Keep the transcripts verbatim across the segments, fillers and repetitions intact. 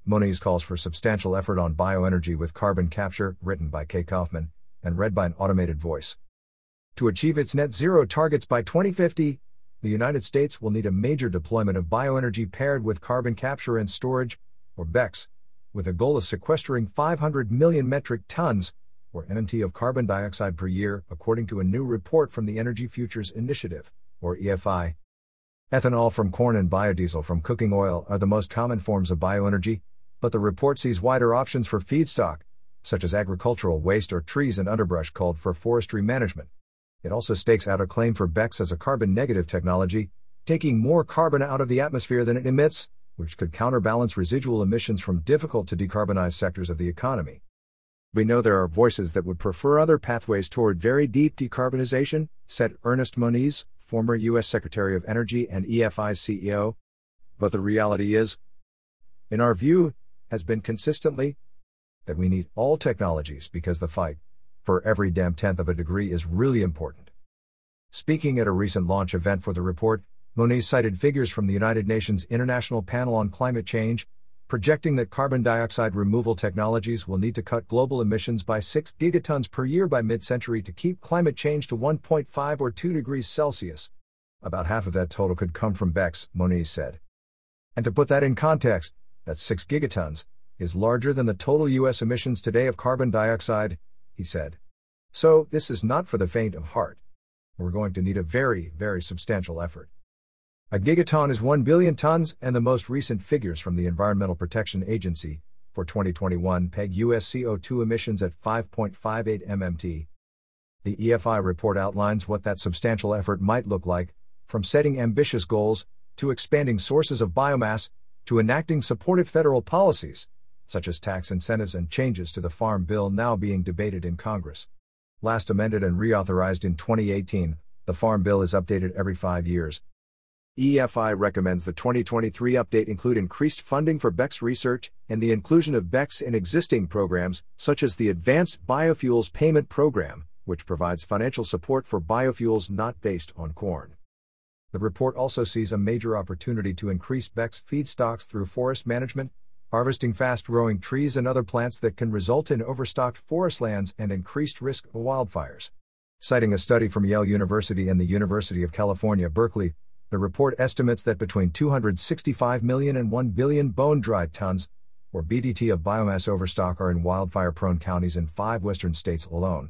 Moniz calls for substantial effort on bioenergy with carbon capture, written by Kay Kaufman, and read by an automated voice. To achieve its net zero targets by twenty fifty, the United States will need a major deployment of bioenergy paired with carbon capture and storage, or B E C S, with a goal of sequestering five hundred million metric tons, or M M T of carbon dioxide per year, according to a new report from the Energy Futures Initiative, or E F I. Ethanol from corn and biodiesel from cooking oil are the most common forms of bioenergy, but the report sees wider options for feedstock, such as agricultural waste or trees and underbrush culled for forestry management. It also stakes out a claim for B E C S as a carbon-negative technology, taking more carbon out of the atmosphere than it emits, which could counterbalance residual emissions from difficult-to-decarbonize sectors of the economy. We know there are voices that would prefer other pathways toward very deep decarbonization, said Ernest Moniz, former U S Secretary of Energy and E F I's C E O. But the reality is, in our view, has been consistently, that we need all technologies because the fight for every damn tenth of a degree is really important. Speaking at a recent launch event for the report, Moniz cited figures from the United Nations International Panel on Climate Change, projecting that carbon dioxide removal technologies will need to cut global emissions by six gigatons per year by mid-century to keep climate change to one point five or two degrees Celsius. About half of that total could come from B E C S, Moniz said. And to put that in context, that's six gigatons, is larger than the total U S emissions today of carbon dioxide, he said. So, this is not for the faint of heart. We're going to need a very, very substantial effort. A gigaton is one billion tons, and the most recent figures from the Environmental Protection Agency for twenty twenty-one peg U S C O two emissions at five point five eight million tons. The E F I report outlines what that substantial effort might look like, from setting ambitious goals, to expanding sources of biomass, to enacting supportive federal policies, such as tax incentives and changes to the Farm Bill now being debated in Congress. Last amended and reauthorized in twenty eighteen, the Farm Bill is updated every five years. E F I recommends the twenty twenty-three update include increased funding for B E C S research and the inclusion of B E C S in existing programs, such as the Advanced Biofuels Payment Program, which provides financial support for biofuels not based on corn. The report also sees a major opportunity to increase B E C S feedstocks through forest management, harvesting fast-growing trees and other plants that can result in overstocked forest lands and increased risk of wildfires. Citing a study from Yale University and the University of California, Berkeley, the report estimates that between two hundred sixty-five million and one billion bone-dry tons, or B D T, of biomass overstock are in wildfire-prone counties in five western states alone.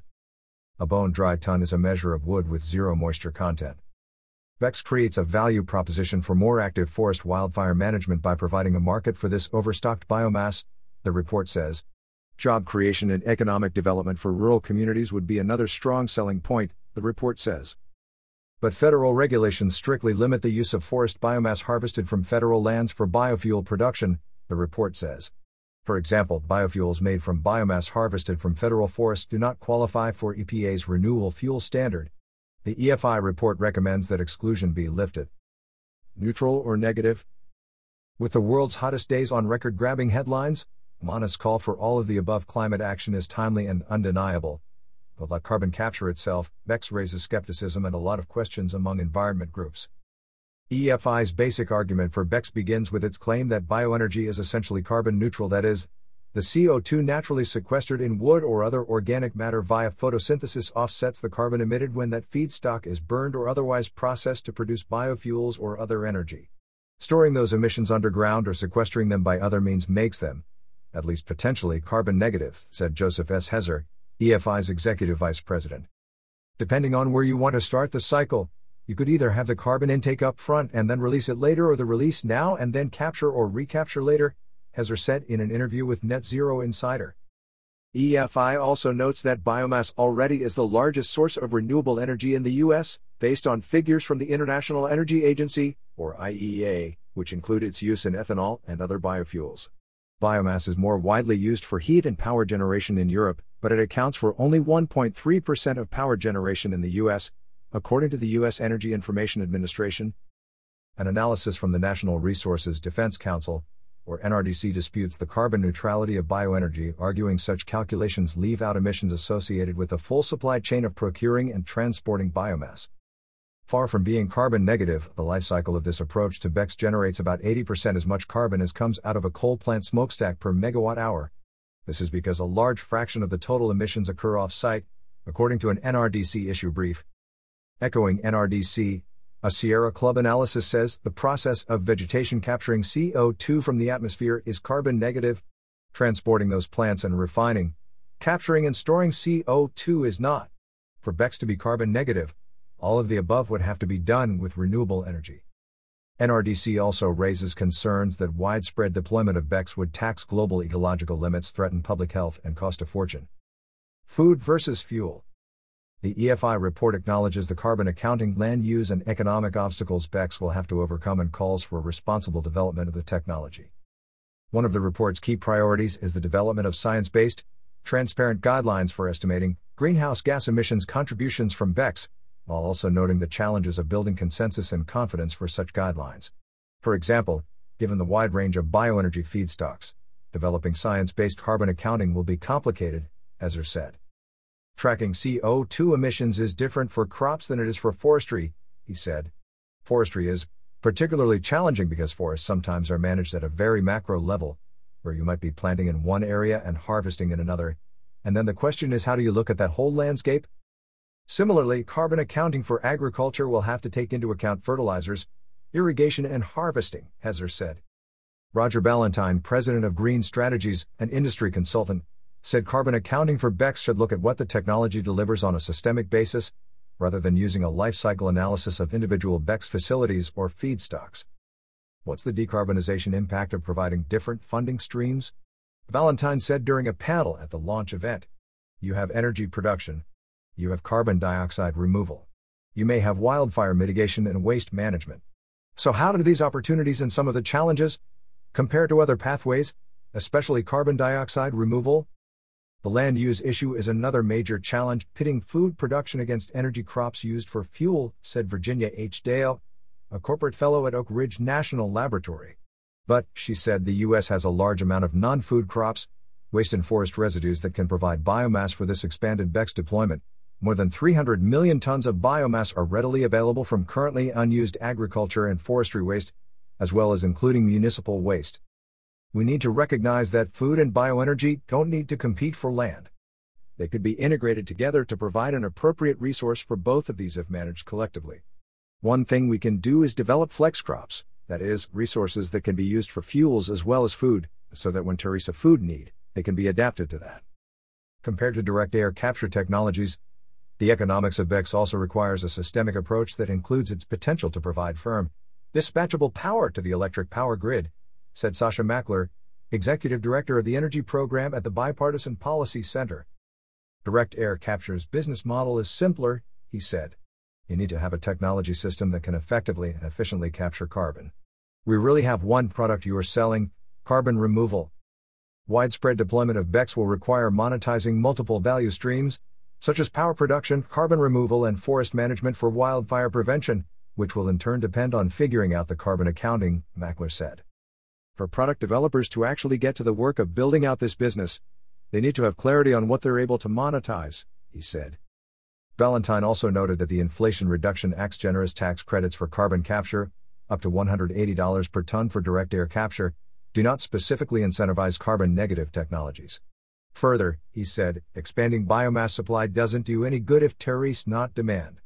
A bone-dry ton is a measure of wood with zero moisture content. B E C S creates a value proposition for more active forest wildfire management by providing a market for this overstocked biomass, the report says. Job creation and economic development for rural communities would be another strong selling point, the report says. But federal regulations strictly limit the use of forest biomass harvested from federal lands for biofuel production, the report says. For example, biofuels made from biomass harvested from federal forests do not qualify for E P A's Renewable Fuel Standard. The E F I report recommends that exclusion be lifted. Neutral or negative? With the world's hottest days on record grabbing headlines, Moniz call for all of the above climate action is timely and undeniable. But like carbon capture itself, B E C S raises skepticism and a lot of questions among environment groups. E F I's basic argument for B E C S begins with its claim that bioenergy is essentially carbon neutral, that is, the C O two naturally sequestered in wood or other organic matter via photosynthesis offsets the carbon emitted when that feedstock is burned or otherwise processed to produce biofuels or other energy. Storing those emissions underground or sequestering them by other means makes them, at least potentially, carbon negative, said Joseph S. Hezer, E F I's executive vice president. Depending on where you want to start the cycle, you could either have the carbon intake up front and then release it later, or the release now and then capture or recapture later, Hezer said in an interview with Net Zero Insider. E F I also notes that biomass already is the largest source of renewable energy in the U S, based on figures from the International Energy Agency, or I E A, which include its use in ethanol and other biofuels. Biomass is more widely used for heat and power generation in Europe, but it accounts for only one point three percent of power generation in the U S, according to the U S Energy Information Administration. An analysis from the National Resources Defense Council, or N R D C, disputes the carbon neutrality of bioenergy, arguing such calculations leave out emissions associated with the full supply chain of procuring and transporting biomass. Far from being carbon negative, the life cycle of this approach to BECCS generates about eighty percent as much carbon as comes out of a coal plant smokestack per megawatt hour. This is because a large fraction of the total emissions occur off-site, according to an N R D C issue brief. Echoing N R D C, a Sierra Club analysis says the process of vegetation capturing C O two from the atmosphere is carbon negative. Transporting those plants and refining, capturing and storing C O two is not. For BECCS to be carbon negative, all of the above would have to be done with renewable energy. N R D C also raises concerns that widespread deployment of BECCS would tax global ecological limits, threaten public health, and cost a fortune. Food versus fuel. The E F I report acknowledges the carbon accounting, land use, and economic obstacles BECCS will have to overcome and calls for a responsible development of the technology. One of the report's key priorities is the development of science-based, transparent guidelines for estimating greenhouse gas emissions contributions from BECCS, while also noting the challenges of building consensus and confidence for such guidelines. For example, given the wide range of bioenergy feedstocks, developing science-based carbon accounting will be complicated, Hezzer said. Tracking C O two emissions is different for crops than it is for forestry, he said. Forestry is particularly challenging because forests sometimes are managed at a very macro level, where you might be planting in one area and harvesting in another, and then the question is, how do you look at that whole landscape? Similarly, carbon accounting for agriculture will have to take into account fertilizers, irrigation, and harvesting, Hezzer said. Roger Ballantyne, president of Green Strategies, an industry consultant, said carbon accounting for BECCS should look at what the technology delivers on a systemic basis, rather than using a life cycle analysis of individual BECCS facilities or feedstocks. What's the decarbonization impact of providing different funding streams? Ballantyne said during a panel at the launch event. You have energy production. You have carbon dioxide removal. You may have wildfire mitigation and waste management. So how do these opportunities and some of the challenges compare to other pathways, especially carbon dioxide removal? The land use issue is another major challenge, pitting food production against energy crops used for fuel, said Virginia H. Dale, a corporate fellow at Oak Ridge National Laboratory. But, she said, the U S has a large amount of non-food crops, waste and forest residues that can provide biomass for this expanded BECCS deployment. More than three hundred million tons of biomass are readily available from currently unused agriculture and forestry waste, as well as including municipal waste. We need to recognize that food and bioenergy don't need to compete for land. They could be integrated together to provide an appropriate resource for both of these if managed collectively. One thing we can do is develop flex crops, that is, resources that can be used for fuels as well as food, so that when there is a food need, they can be adapted to that. Compared to direct air capture technologies, the economics of BECCS also requires a systemic approach that includes its potential to provide firm, dispatchable power to the electric power grid, said Sasha Mackler, executive director of the energy program at the Bipartisan Policy Center. Direct air capture's business model is simpler, he said. You need to have a technology system that can effectively and efficiently capture carbon. We really have one product you are selling, carbon removal. Widespread deployment of BECCS will require monetizing multiple value streams, such as power production, carbon removal, and forest management for wildfire prevention, which will in turn depend on figuring out the carbon accounting, Mackler said. For product developers to actually get to the work of building out this business, they need to have clarity on what they're able to monetize, he said. Ballantyne also noted that the Inflation Reduction Act's generous tax credits for carbon capture, up to one hundred eighty dollars per ton for direct air capture, do not specifically incentivize carbon-negative technologies. Further, he said, expanding biomass supply doesn't do any good if there is not demand.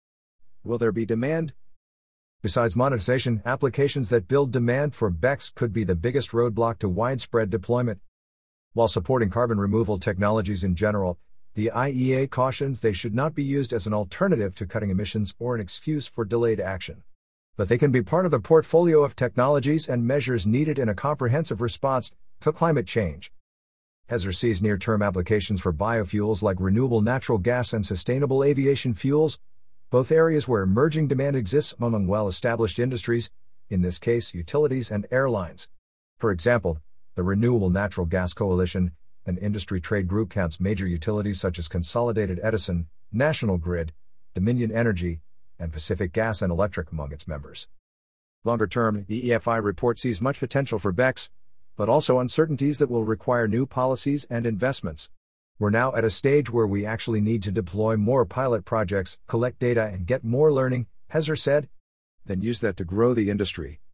Will there be demand? Besides monetization, applications that build demand for BECCS could be the biggest roadblock to widespread deployment. While supporting carbon removal technologies in general, the I E A cautions they should not be used as an alternative to cutting emissions or an excuse for delayed action. But they can be part of the portfolio of technologies and measures needed in a comprehensive response to climate change. Hezzer sees near-term applications for biofuels like renewable natural gas and sustainable aviation fuels, both areas where emerging demand exists among well-established industries, in this case utilities and airlines. For example, the Renewable Natural Gas Coalition, an industry trade group, counts major utilities such as Consolidated Edison, National Grid, Dominion Energy, and Pacific Gas and Electric among its members. Longer term, the E F I report sees much potential for BECCS, but also uncertainties that will require new policies and investments. We're now at a stage where we actually need to deploy more pilot projects, collect data, and get more learning, Hezar said. Then use that to grow the industry.